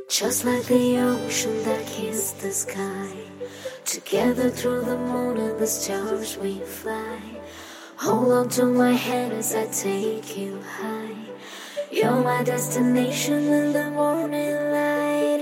Just like the ocean that kissed the sky, together through the moon and the stars we fly. Hold on to my hand as I take you high. You're my destination in the morning light.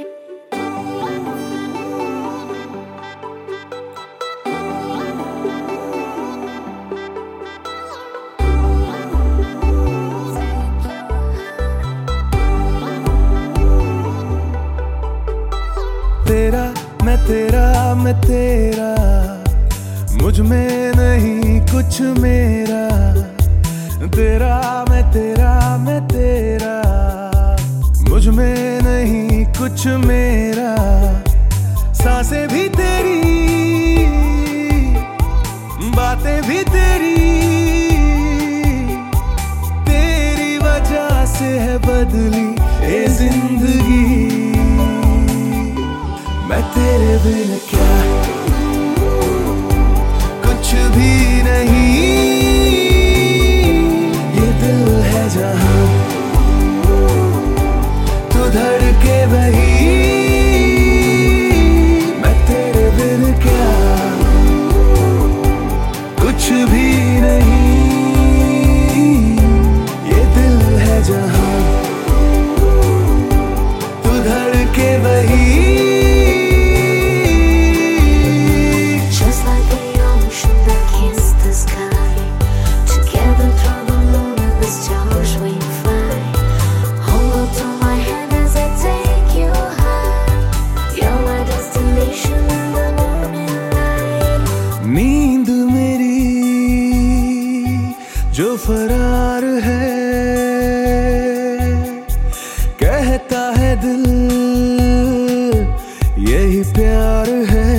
तेरा मैं तेरा, मुझ में नहीं कुछ मेरा। तेरा मैं तेरा, मुझ में नहीं कुछ मेरा। सांसें भी तेरी, बातें भी तेरी, तेरी वजह से है बदली ये जिंदगी। मैं तेरे बिन क्या कुछ भी नहीं, ये दिल है जहां तू धड़के वही। मैं तेरे बिन क्या कुछ भी नहीं, ये दिल है जहां तू धड़के वही। नींद मेरी जो फरार है, कहता है दिल यही प्यार है।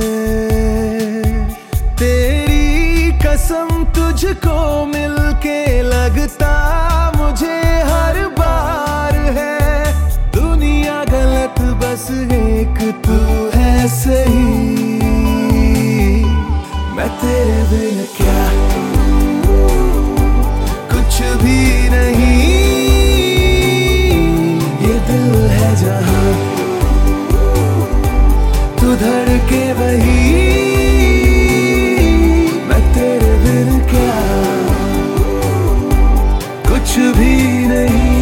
तेरी कसम तुझको मिलके लगता मुझे हर बार है। दुनिया गलत बस एक तू है सही। मैं तेरे बिन क्या कुछ भी नहीं, ये दिल है जहां तू धड़के वही। मैं तेरे बिन क्या कुछ भी नहीं।